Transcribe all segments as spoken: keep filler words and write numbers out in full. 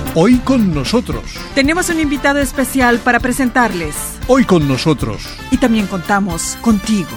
Hoy con nosotros. Tenemos un invitado especial para presentarles. Hoy con nosotros. Y también contamos contigo.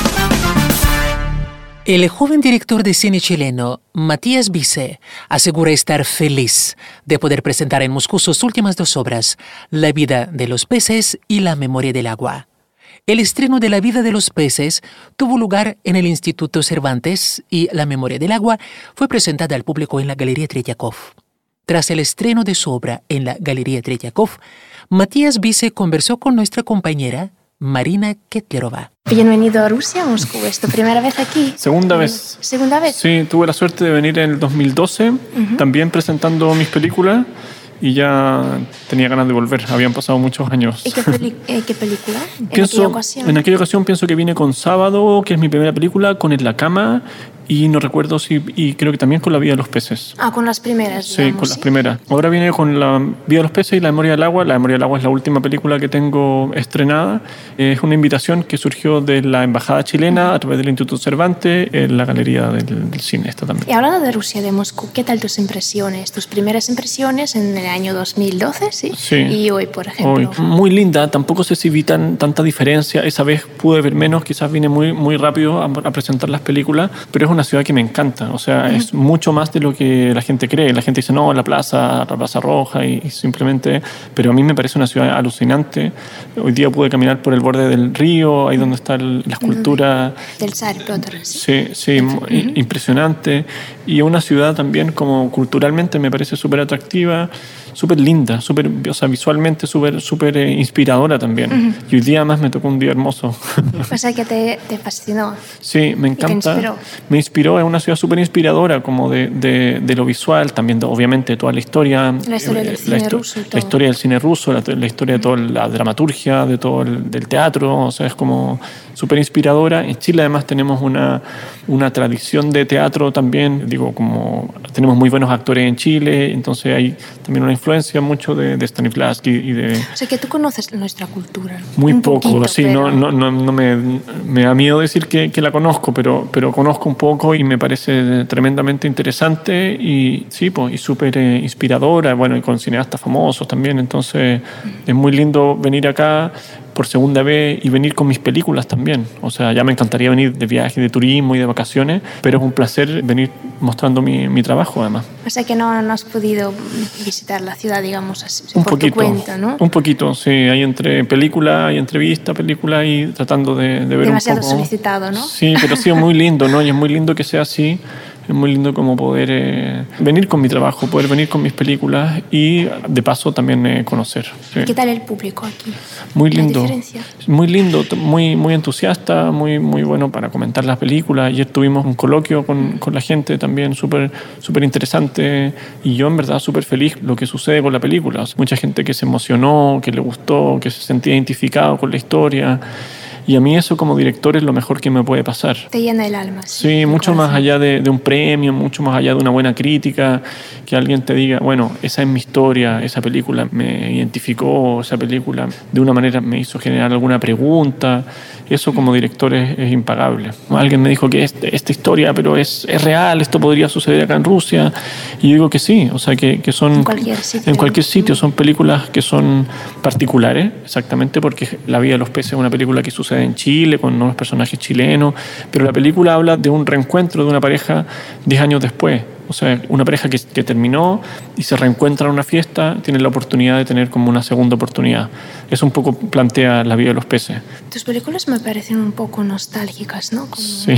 El joven director de cine chileno, Matías Bize, asegura estar feliz de poder presentar en Moscú sus últimas dos obras, La vida de los peces y La memoria del agua. El estreno de La vida de los peces tuvo lugar en el Instituto Cervantes y La memoria del agua fue presentada al público en la Galería Tretyakov. Tras el estreno de su obra en la Galería Tretyakov, Matías Bize conversó con nuestra compañera Marina Ketlerova. Bienvenido a Rusia, Moscú. ¿Es tu primera vez aquí? Segunda vez. ¿Segunda vez? Sí, tuve la suerte de venir en el dos mil doce, uh-huh. también presentando mis películas, y ya tenía ganas de volver. Habían pasado muchos años. ¿Y qué, peli- eh, qué película? Pienso, ¿En aquella ocasión? En aquella ocasión pienso que vine con Sábado, que es mi primera película, con En la cama, y no recuerdo si... Y creo que también con La vida de los peces. Ah, con las primeras, Sí, digamos, con las ¿sí? primeras. Ahora viene con La vida de los peces y La memoria del agua. La memoria del agua es la última película que tengo estrenada. Es una invitación que surgió de la Embajada chilena a través del Instituto Cervantes en la Galería del, del Cine. Esta también. Y hablando de Rusia, de Moscú, ¿qué tal tus impresiones? Tus primeras impresiones en el año dos mil doce, ¿sí? Sí. Y hoy, por ejemplo. Hoy. Muy linda. Tampoco sé si vi tan, tanta diferencia. Esa vez pude ver menos. Quizás vine muy, muy rápido a, a presentar las películas. Pero es una ciudad que me encanta. O sea, uh-huh. es mucho más de lo que la gente cree. La gente dice, no, la plaza, la Plaza Roja, y, y simplemente... Pero a mí me parece una ciudad alucinante. Hoy día pude caminar por el borde del río, ahí donde está el, la escultura... Del Zar Piotr. Sí, sí, uh-huh. impresionante. Y una ciudad también como culturalmente me parece súper atractiva, súper linda, super, o sea, visualmente súper super, eh, inspiradora también. Uh-huh. Y hoy día más me tocó un día hermoso. O sea, que te, te fascinó. Sí, me encanta. ¿Y te inspiró? Me inspiró, es una ciudad súper inspiradora, como de, de, de lo visual, también de, obviamente toda la historia. La historia del eh, cine la histo- ruso y todo. La historia del cine ruso, la, la historia de toda la dramaturgia, de todo el del teatro, o sea, es como súper inspiradora. En Chile además tenemos una, una tradición de teatro también, digo, como tenemos muy buenos actores en Chile, entonces hay también una influencia mucho de, de Stanislavski y de... O sea, que tú conoces nuestra cultura. Muy un poco, poquito, sí, pero... no, no, no, no me, me da miedo decir que, que la conozco, pero, pero conozco un poco y me parece tremendamente interesante y sí, pues, y súper eh, inspiradora, bueno, y con cineastas famosos también, entonces es muy lindo venir acá por segunda vez y venir con mis películas también. O sea, ya me encantaría venir de viaje, de turismo y de vacaciones, pero es un placer venir mostrando mi, mi trabajo además. O sea que no, no has podido visitar la ciudad, digamos, así, un por poquito, tu cuenta, ¿no? Un poquito, sí. Hay entre película, hay entrevista, película y tratando de, de ver Demasiado un poco... solicitado, ¿no? Sí, pero ha sido muy lindo, ¿no? Y es muy lindo que sea así. Es muy lindo como poder eh, venir con mi trabajo, poder venir con mis películas y de paso también eh, conocer. Sí. ¿Qué tal el público aquí? Muy lindo. ¿La diferencia? Muy lindo, muy, muy entusiasta, muy, muy bueno para comentar las películas. Ayer tuvimos un coloquio con, con la gente también súper súper interesante y yo en verdad súper feliz lo que sucede con la película. O sea, mucha gente que se emocionó, que le gustó, que se sentía identificado con la historia. Y a mí eso como director es lo mejor que me puede pasar. Te llena el alma. Sí, sí mucho más allá de, de un premio, mucho más allá de una buena crítica, que alguien te diga, bueno, esa es mi historia, esa película me identificó, esa película de una manera me hizo generar alguna pregunta. Eso como director es, es impagable. Alguien me dijo que este, esta historia, pero es, es real, esto podría suceder acá en Rusia. Y yo digo que sí, o sea, que, que son... En cualquier sitio. En cualquier sitio, son películas que son particulares, exactamente, porque La vida de los peces es una película que sucede en Chile, con unos personajes chilenos, pero la película habla de un reencuentro de una pareja diez años después. O sea, una pareja que, que terminó y se reencuentra en una fiesta, tiene la oportunidad de tener como una segunda oportunidad. Eso un poco plantea La vida de los peces. Tus películas me parecen un poco nostálgicas, ¿no? Como, sí,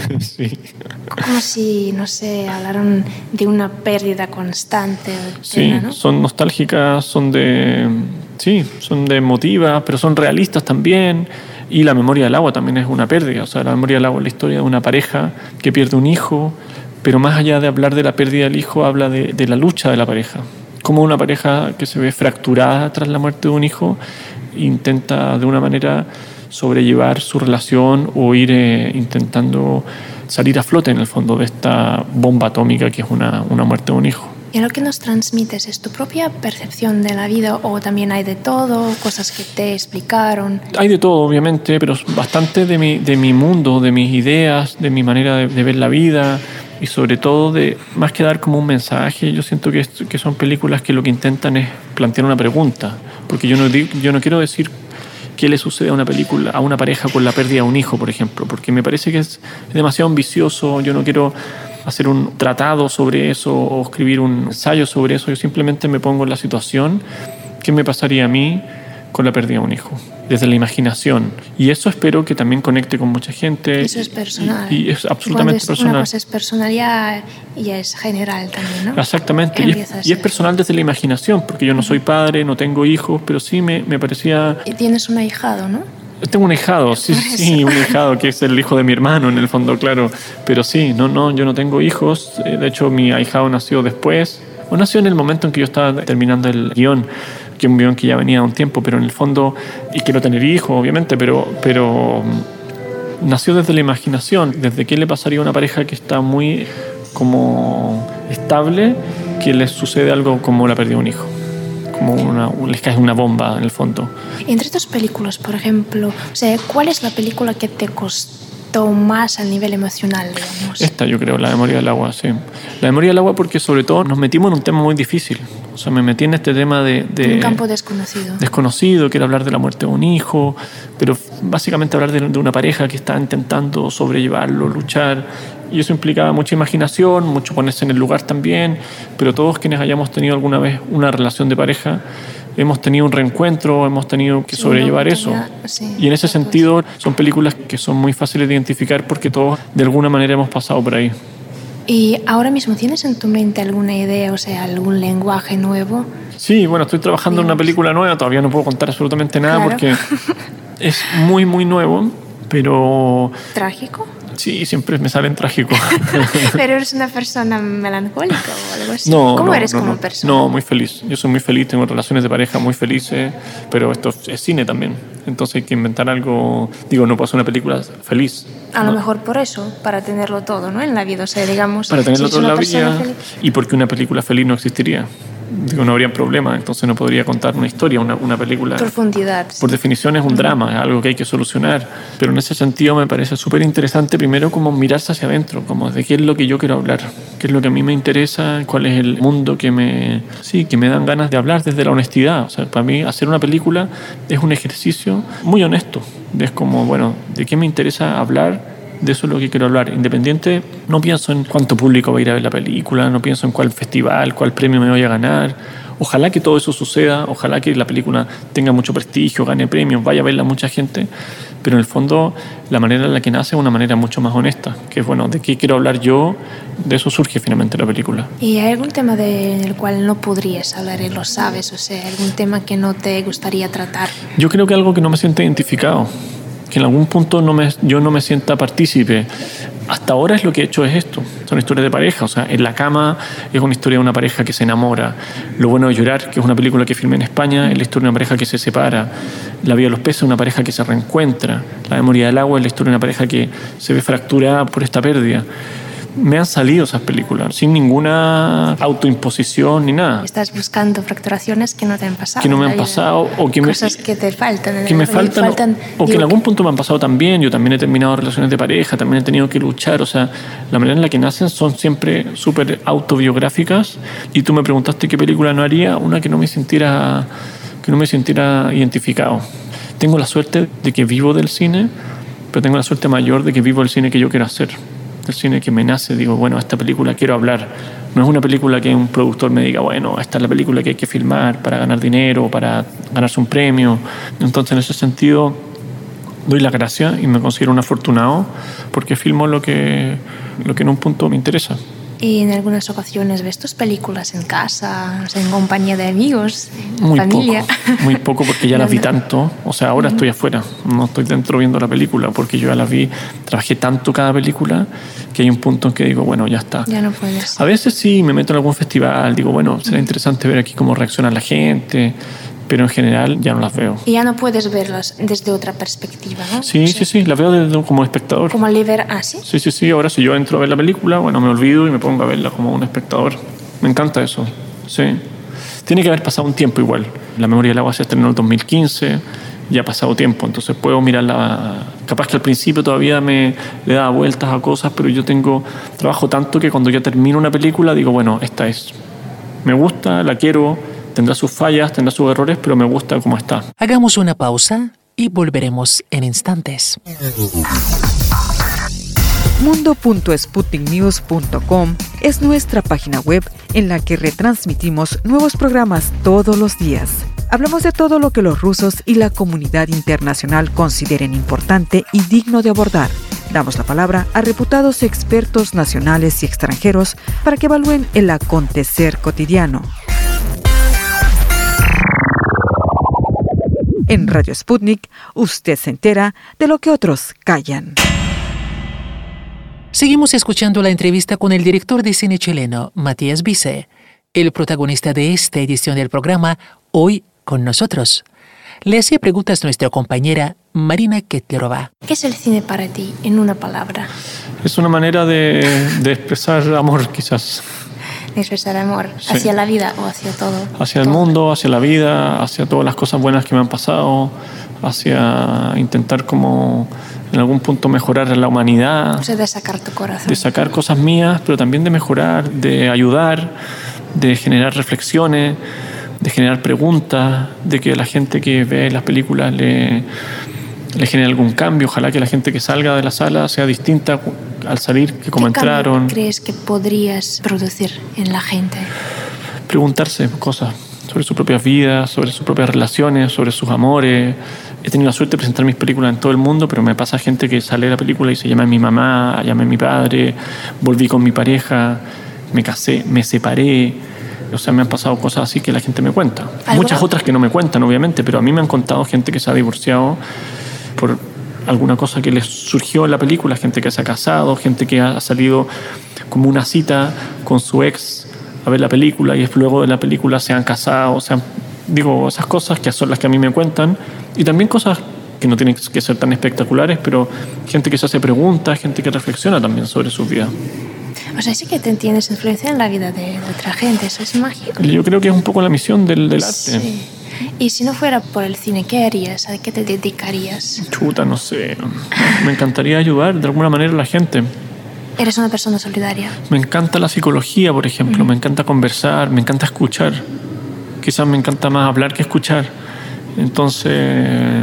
sí. Como si, no sé, hablaran de una pérdida constante. Sí, pena, ¿no? Son nostálgicas, son de... Sí, son de emotivas, pero son realistas también. Y La memoria del agua también es una pérdida. O sea, La memoria del agua es la historia de una pareja que pierde un hijo, pero más allá de hablar de la pérdida del hijo, habla de, de la lucha de la pareja. Como una pareja que se ve fracturada tras la muerte de un hijo intenta de una manera sobrellevar su relación o ir eh, intentando salir a flote en el fondo de esta bomba atómica que es una, una muerte de un hijo. ¿Y lo que nos transmites es tu propia percepción de la vida o también hay de todo, cosas que te explicaron? Hay de todo, obviamente, pero bastante de mi, de mi mundo, de mis ideas, de mi manera de, de ver la vida, y sobre todo de, más que dar como un mensaje, yo siento que, es, que son películas que lo que intentan es plantear una pregunta, porque yo no, digo, yo no quiero decir qué le sucede a una película, a una pareja con la pérdida de un hijo, por ejemplo, porque me parece que es demasiado ambicioso, yo no quiero hacer un tratado sobre eso o escribir un ensayo sobre eso, yo simplemente me pongo en la situación, ¿qué me pasaría a mí con la pérdida de un hijo? Desde la imaginación. Y eso espero que también conecte con mucha gente. Eso es personal. Y, y es absolutamente Cuando es personal. Una cosa es personal, ya, ya es general también, ¿no? Exactamente. Y es, y es personal desde la imaginación, porque yo no soy padre, no tengo hijos, pero sí me, me parecía... Y tienes un ahijado, ¿no? Tengo un ahijado, sí, sí, un ahijado que es el hijo de mi hermano, en el fondo, claro. Pero sí, no, no, yo no tengo hijos. De hecho, mi ahijado nació después. O nació en el momento en que yo estaba terminando el guión, que es un guión que ya venía de un tiempo, pero en el fondo, y quiero tener hijos, obviamente, pero, pero nació desde la imaginación, desde qué le pasaría a una pareja que está muy como estable, que les sucede algo como la pérdida de un hijo, como una, les cae una bomba en el fondo. Entre tus películas, por ejemplo, o sea, ¿cuál es la película que te costó más a nivel emocional, digamos? Esta, yo creo, La memoria del agua, sí. La memoria del agua porque sobre todo nos metimos en un tema muy difícil. O sea, me metí en este tema de... de un campo desconocido. Desconocido, que era hablar de la muerte de un hijo, pero básicamente hablar de, de una pareja que está intentando sobrellevarlo, luchar. Y eso implicaba mucha imaginación, mucho ponerse en el lugar también, pero todos quienes hayamos tenido alguna vez una relación de pareja, hemos tenido un reencuentro, hemos tenido que sobrellevar eso. Sí, y en ese sentido son películas que son muy fáciles de identificar porque todos de alguna manera hemos pasado por ahí. ¿Y ahora mismo tienes en tu mente alguna idea, o sea, algún lenguaje nuevo? Sí, bueno, estoy trabajando Digamos. en una película nueva, todavía no puedo contar absolutamente nada claro. porque es muy, muy nuevo, pero... ¿Trágico? Sí, siempre me salen trágicos. ¿Pero eres una persona melancólica o algo así? No, ¿Cómo no, eres no, como no. persona? No, muy feliz. Yo soy muy feliz, tengo relaciones de pareja muy felices, pero esto es cine también. Entonces hay que inventar algo... Digo, no puedo hacer una película feliz. A ¿no? lo mejor por eso, para tenerlo todo, ¿no? En la vida, o sea, digamos... Para tenerlo si todo en la vida feliz. Y porque una película feliz no existiría. Digo, no habría problema, entonces no podría contar una historia, una, una película. Profundidad. Por definición es un drama, es algo que hay que solucionar. Pero en ese sentido me parece súper interesante primero como mirarse hacia adentro, como de qué es lo que yo quiero hablar, qué es lo que a mí me interesa, cuál es el mundo que me, sí, que me dan ganas de hablar desde la honestidad. O sea, para mí hacer una película es un ejercicio muy honesto. Es como, bueno, ¿de qué me interesa hablar? De eso es lo que quiero hablar. Independiente, no pienso en cuánto público va a ir a ver la película, no pienso en cuál festival, cuál premio me voy a ganar. Ojalá que todo eso suceda, ojalá que la película tenga mucho prestigio, gane premios, vaya a verla mucha gente, pero en el fondo la manera en la que nace es una manera mucho más honesta, que es, bueno, de qué quiero hablar yo, de eso surge finalmente la película. ¿Y hay algún tema del cual no podrías hablar y lo sabes? O sea, algún tema que no te gustaría tratar. Yo creo que algo que no me siento identificado, que en algún punto no me, yo no me sienta partícipe. Hasta ahora es lo que he hecho es esto, son historias de pareja, o sea, En la cama es una historia de una pareja que se enamora, Lo bueno de llorar, que es una película que filmé en España, es la historia de una pareja que se separa, La vida de los peces es una pareja que se reencuentra, La memoria del agua es la historia de una pareja que se ve fracturada por esta pérdida. Me han salido esas películas sin ninguna autoimposición ni nada. Estás buscando fracturaciones que no te han pasado. Que no me han pasado o que cosas me, que te faltan. Que me faltan, faltan o, o que en algún punto me han pasado también. Yo también he terminado relaciones de pareja, también he tenido que luchar. O sea, la manera en la que nacen son siempre súper autobiográficas. Y tú me preguntaste qué película no haría, una que no me sintiera, que no me sintiera identificado. Tengo la suerte de que vivo del cine, pero tengo la suerte mayor de que vivo el cine que yo quiero hacer. El cine que me nace, digo, bueno, esta película quiero hablar. No es una película que un productor me diga, bueno, esta es la película que hay que filmar para ganar dinero, para ganarse un premio. Entonces, en ese sentido, doy las gracias y me considero un afortunado porque filmo lo que, lo que en un punto me interesa. ¿Y en algunas ocasiones ves tus películas en casa, o sea, en compañía de amigos, muy familia? Poco, muy poco porque ya las vi tanto. O sea, ahora uh-huh. estoy afuera, no estoy dentro viendo la película porque yo ya las vi, trabajé tanto cada película que hay un punto en que digo, bueno, ya está. Ya no puedes. A veces sí, me meto en algún festival, digo, bueno, será interesante ver aquí cómo reacciona la gente, pero en general ya no las veo. Y ya no puedes verlas desde otra perspectiva, ¿no? Sí, sí, sí, sí, las veo desde, como espectador. Como libre, ah, ¿sí? Sí, sí, sí, ahora si yo entro a ver la película, bueno, me olvido y me pongo a verla como un espectador. Me encanta eso, sí. Tiene que haber pasado un tiempo igual. La memoria del agua se estrenó en el dos mil quince ya ha pasado tiempo, entonces puedo mirarla. Capaz que al principio todavía me le daba vueltas a cosas, pero yo tengo trabajo tanto que cuando ya termino una película digo, bueno, esta es. Me gusta, la quiero, tendrá sus fallas, tendrá sus errores, pero me gusta como está. Hagamos una pausa y volveremos en instantes. mundo punto sputnik news punto com es nuestra página web en la que retransmitimos nuevos programas todos los días. Hablamos de todo lo que los rusos y la comunidad internacional consideren importante y digno de abordar. Damos la palabra a reputados expertos nacionales y extranjeros para que evalúen el acontecer cotidiano. En Radio Sputnik, usted se entera de lo que otros callan. Seguimos escuchando la entrevista con el director de cine chileno, Matías Bize, el protagonista de esta edición del programa, hoy con nosotros. Le hacía preguntas nuestra compañera Marina Ketlerova. ¿Qué es el cine para ti, en una palabra? Es una manera de, de expresar amor, quizás. De expresar amor, sí. ¿Hacia la vida o hacia todo? Hacia todo. el mundo, hacia la vida, hacia todas las cosas buenas que me han pasado, hacia intentar como en algún punto mejorar la humanidad. O sea, de sacar tu corazón. De sacar cosas mías, pero también de mejorar, de ayudar, de generar reflexiones, de generar preguntas, de que la gente que ve las películas le, le genere algún cambio. Ojalá que la gente que salga de la sala sea distinta al salir que como ¿Qué entraron. ¿Qué crees que podrías producir en la gente? Preguntarse cosas sobre sus propias vidas, sobre sus propias relaciones, sobre sus amores. He tenido la suerte de presentar mis películas en todo el mundo, pero me pasa gente que sale de la película y se llama mi mamá, llama mi padre, volví con mi pareja, me casé, me separé. O sea, me han pasado cosas así que la gente me cuenta. ¿Algo? Muchas otras que no me cuentan, obviamente, pero a mí me han contado gente que se ha divorciado por alguna cosa que les surgió en la película, gente que se ha casado, gente que ha salido como una cita con su ex a ver la película y luego de la película se han casado. O sea, digo, esas cosas que son las que a mí me cuentan, y también cosas que no tienen que ser tan espectaculares, pero gente que se hace preguntas, gente que reflexiona también sobre su vida. O sea, sí que te tienes influencia en la vida de, de otra gente, eso es mágico. Yo creo que es un poco la misión del, del arte. Sí. Y si no fuera por el cine, ¿qué harías? ¿A qué te dedicarías? Chuta, no sé. Me encantaría ayudar de alguna manera a la gente. ¿Eres una persona solidaria? Me encanta la psicología, por ejemplo. Uh-huh. Me encanta conversar, me encanta escuchar. Quizás me encanta más hablar que escuchar. Entonces,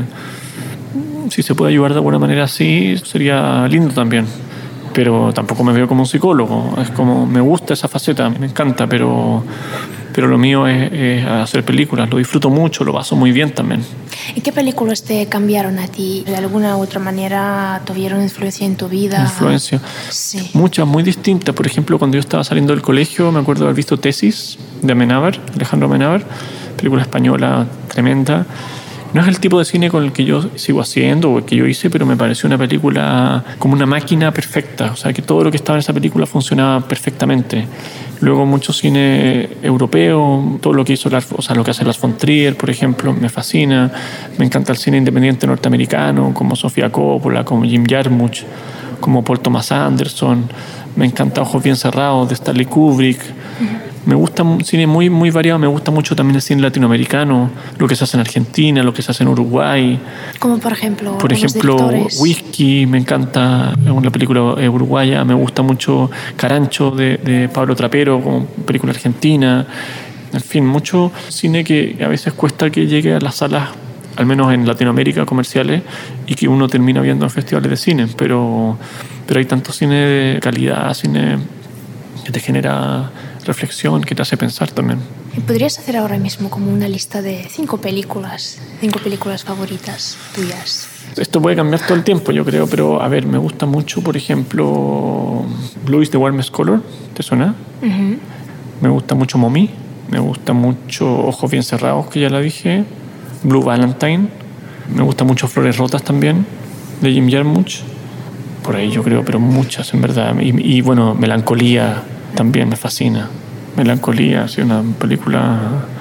si se puede ayudar de alguna manera así, sería lindo también. Pero tampoco me veo como un psicólogo. Es como, me gusta esa faceta, me encanta, pero, pero lo mío es, es hacer películas. Lo disfruto mucho, lo paso muy bien también. ¿Y qué películas te cambiaron a ti? ¿De alguna u otra manera tuvieron influencia en tu vida? Influencia. Sí. Muchas, muy distintas. Por ejemplo, cuando yo estaba saliendo del colegio, me acuerdo haber visto Tesis de Amenábar, Alejandro Amenábar, película española tremenda. No es el tipo de cine con el que yo sigo haciendo o el que yo hice, pero me pareció una película como una máquina perfecta. O sea, que todo lo que estaba en esa película funcionaba perfectamente. Luego mucho cine europeo, todo lo que hizo, Lars, o sea, lo que hace Lars von Trier, por ejemplo, me fascina. Me encanta el cine independiente norteamericano, como Sofía Coppola, como Jim Jarmusch, como Paul Thomas Anderson. Me encanta Ojos bien cerrados, de Stanley Kubrick. Me gusta un cine muy, muy variado. Me gusta mucho también el cine latinoamericano, lo que se hace en Argentina, lo que se hace en Uruguay. Como por ejemplo, por ejemplo, Whisky, me encanta una película uruguaya. Me gusta mucho Carancho de, de Pablo Trapero, como película argentina. En fin, mucho cine que a veces cuesta que llegue a las salas, al menos en Latinoamérica, comerciales, y que uno termina viendo en festivales de cine. Pero, pero hay tanto cine de calidad, cine que te genera reflexión, que te hace pensar también. ¿Podrías hacer ahora mismo como una lista de cinco películas, cinco películas favoritas tuyas? Esto puede cambiar todo el tiempo, yo creo, pero a ver, me gusta mucho, por ejemplo, Blue is the Warmest Color, ¿te suena? Uh-huh. Me gusta mucho Mommy, me gusta mucho Ojos bien cerrados, que ya la dije, Blue Valentine, me gusta mucho Flores rotas también, de Jim Jarmusch, por ahí yo creo, pero muchas en verdad, y, y bueno, Melancolía también me fascina. Melancolía, sí, una película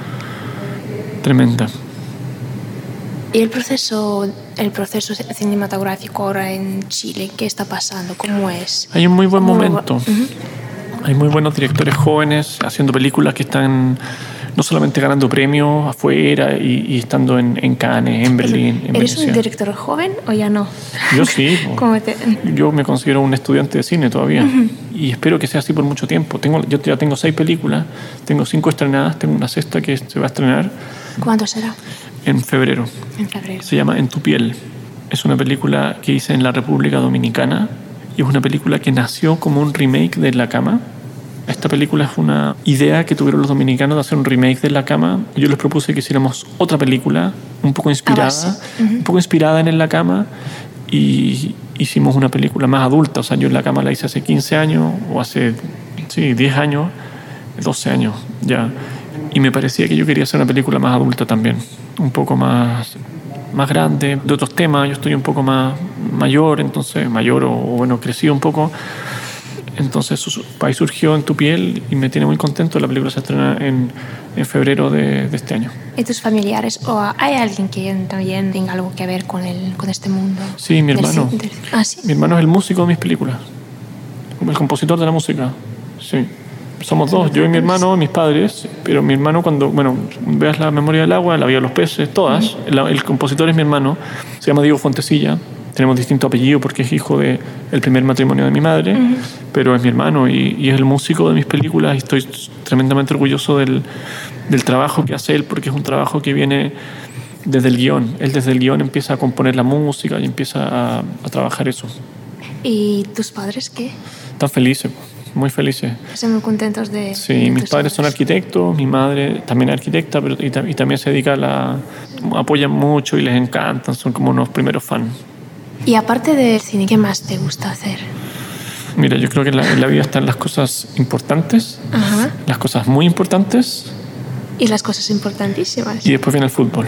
tremenda. ¿Y el proceso, el proceso cinematográfico ahora en Chile, qué está pasando? ¿Cómo es? Hay un muy buen ¿Cómo momento. Uh-huh. Hay muy buenos directores jóvenes haciendo películas que están no solamente ganando premios afuera y, y estando en, en Cannes, en Berlín, en ¿Eres Venecia. un director joven o ya no? Yo sí. ¿Cómo te... Yo me considero un estudiante de cine todavía. Uh-huh. Y espero que sea así por mucho tiempo. Tengo, yo ya tengo seis películas, tengo cinco estrenadas, tengo una sexta que se va a estrenar. ¿Cuándo será? En febrero. En febrero. Se llama En tu piel. Es una película que hice en la República Dominicana y es una película que nació como un remake de La Cama. Esta película es una idea que tuvieron los dominicanos de hacer un remake de La Cama. Yo les propuse que hiciéramos otra película un poco inspirada, uh-huh. un poco inspirada en En la Cama, y hicimos una película más adulta. O sea, yo En la Cama la hice hace quince años o hace sí, diez años, doce años ya. Y me parecía que yo quería hacer una película más adulta también, un poco más, más grande, de otros temas. Yo estoy un poco más mayor, entonces mayor o, o bueno, crecí un poco. Entonces ahí surgió En tu piel y me tiene muy contento. La película se estrena en, en febrero de, de este año. ¿Y tus familiares o hay alguien que también tenga algo que ver con, el, con este mundo? Sí, mi hermano. Del, del, ¿Ah, sí? Mi hermano es el músico de mis películas, el compositor de la música. Sí. Somos dos, yo y mi hermano, mis padres, pero mi hermano cuando, bueno, veas La memoria del agua, La vida de los peces, todas, uh-huh. el, el compositor es mi hermano, se llama Diego Fontecilla, tenemos distinto apellido porque es hijo del primer matrimonio de mi madre, uh-huh. pero es mi hermano y, y es el músico de mis películas y estoy tremendamente orgulloso del, del trabajo que hace él porque es un trabajo que viene desde el guión. Él desde el guión empieza a componer la música y empieza a, a trabajar eso. ¿Y tus padres qué? Están felices. Muy felices. Están muy contentos de... Sí, de mis padres son arquitectos, mi madre también es arquitecta, pero y, y también se dedica a la... apoyan mucho y les encantan, son como unos primeros fans. Y aparte del cine, ¿qué más te gusta hacer? Mira, yo creo que en la, en la vida están las cosas importantes, Ajá. las cosas muy importantes... Y las cosas importantísimas. Y después viene el fútbol.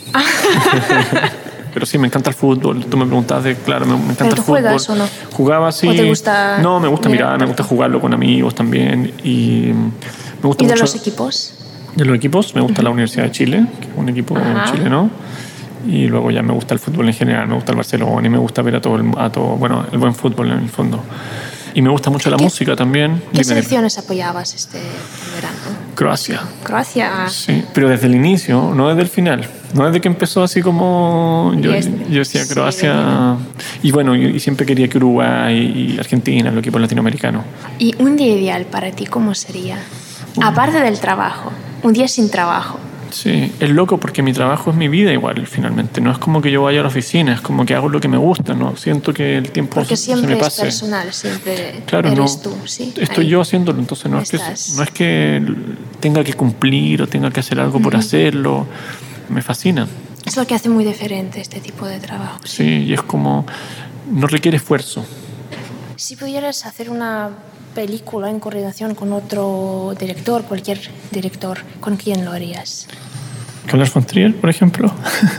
Pero sí, me encanta el fútbol. Tú me preguntabas de, claro, me, me encanta ¿Pero el tú fútbol. juegas o no? Jugaba, sí. ¿O te gusta? No, me gusta mirar, mirar me gusta jugarlo con amigos también. Y me gusta ¿Y de mucho, los equipos? De los equipos, me gusta uh-huh. la Universidad de Chile, que es un equipo Ajá. chileno. Y luego ya me gusta el fútbol en general, me gusta el Barcelona y me gusta ver a todo, el, a todo bueno, el buen fútbol en el fondo. Y me gusta mucho la ¿Qué, música también. ¿Qué Dime, selecciones apoyabas este verano? Croacia. Croacia. Sí, pero desde el inicio, no desde el final. No desde que empezó así como... Yo, yo decía Croacia... Sí, y bueno, y siempre quería que Uruguay y Argentina, los equipos latinoamericanos. ¿Y un día ideal para ti cómo sería? Uh. Aparte del trabajo, un día sin trabajo. Sí, es loco porque mi trabajo es mi vida igual, finalmente. No es como que yo vaya a la oficina, es como que hago lo que me gusta, ¿no? Siento que el tiempo porque se, se me pase. Porque siempre es personal, siempre claro, eres no, tú, ¿sí? Estoy Ahí. yo haciéndolo, entonces no es, que, no es que tenga que cumplir o tenga que hacer algo uh-huh. por hacerlo. Me fascina. Es lo que hace muy diferente este tipo de trabajo. Sí, y es como... no requiere esfuerzo. Si pudieras hacer una película en coordinación con otro director, cualquier director, ¿con quién lo harías? ¿Con Lars von Trier, por ejemplo?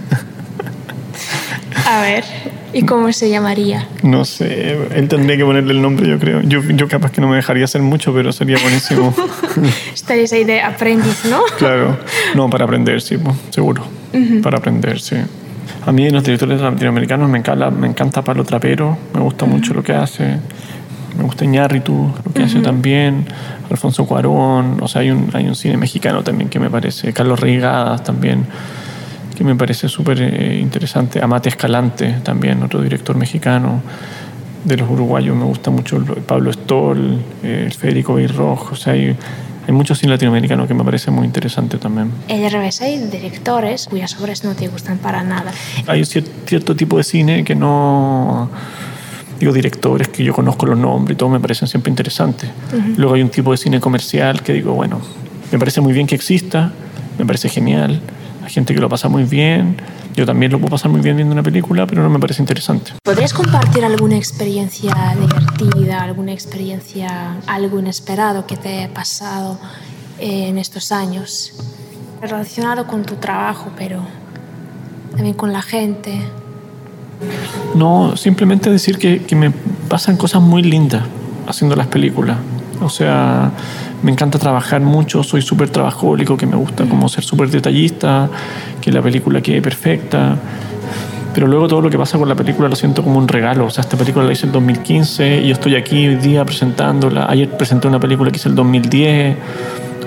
A ver, ¿y cómo se llamaría? No sé, él tendría que ponerle el nombre, yo creo. Yo, yo capaz que no me dejaría hacer mucho, pero sería buenísimo. Estarías ahí de aprendiz, ¿no? Claro, no, para aprender, sí, seguro. Uh-huh. Para aprender, sí. A mí, los directores latinoamericanos, me encanta, me encanta Pablo Trapero, me gusta uh-huh. mucho lo que hace. Me gusta Iñárritu, lo que uh-huh. hace también. Alfonso Cuarón, o sea, hay un, hay un cine mexicano también que me parece. Carlos Reigadas también, que me parece súper eh, interesante. Amate Escalante también, otro director mexicano. De los uruguayos me gusta mucho Pablo Stoll, eh, el Federico Beirroch. O sea, hay, hay muchos cine latinoamericanos que me parece muy interesante también. El revés, hay directores cuyas obras no te gustan para nada. Hay cier- cierto tipo de cine que no... Digo, directores que yo conozco los nombres y todo me parecen siempre interesantes. Uh-huh. Luego hay un tipo de cine comercial que digo, bueno, me parece muy bien que exista, me parece genial. Hay gente que lo pasa muy bien. Yo también lo puedo pasar muy bien viendo una película, pero no me parece interesante. ¿Podrías compartir alguna experiencia divertida, alguna experiencia, algo inesperado que te haya pasado en estos años? Relacionado con tu trabajo, pero también con la gente. No, simplemente decir que, que me pasan cosas muy lindas haciendo las películas. O sea, me encanta trabajar mucho, soy súper trabajólico, que me gusta como ser súper detallista, que la película quede perfecta. Pero luego todo lo que pasa con la película lo siento como un regalo. O sea, esta película la hice en el dos mil quince y yo estoy aquí hoy día presentándola. Ayer presenté una película que hice en el dos mil diez. O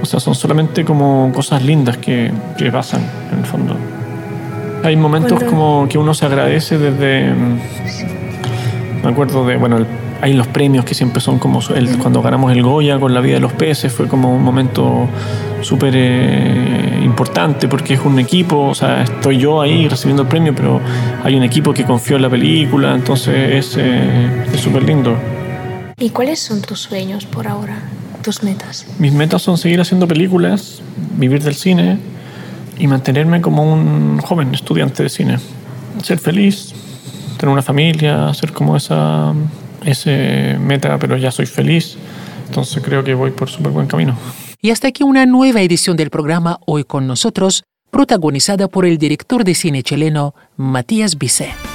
sea, son solamente como cosas lindas que, que pasan, en el fondo. Hay momentos Bueno. como que uno se agradece desde... Me acuerdo de, bueno, el, hay los premios que siempre son como... El, cuando ganamos el Goya con La vida de los peces fue como un momento súper eh, importante porque es un equipo, o sea, estoy yo ahí recibiendo el premio, pero hay un equipo que confió en la película, entonces es súper lindo. ¿Y cuáles son tus sueños por ahora? ¿Tus metas? Mis metas son seguir haciendo películas, vivir del cine y mantenerme como un joven estudiante de cine. Ser feliz, tener una familia, hacer como esa ese meta, pero ya soy feliz. Entonces creo que voy por súper buen camino. Y hasta aquí una nueva edición del programa Hoy con Nosotros, protagonizada por el director de cine chileno Matías Bizet.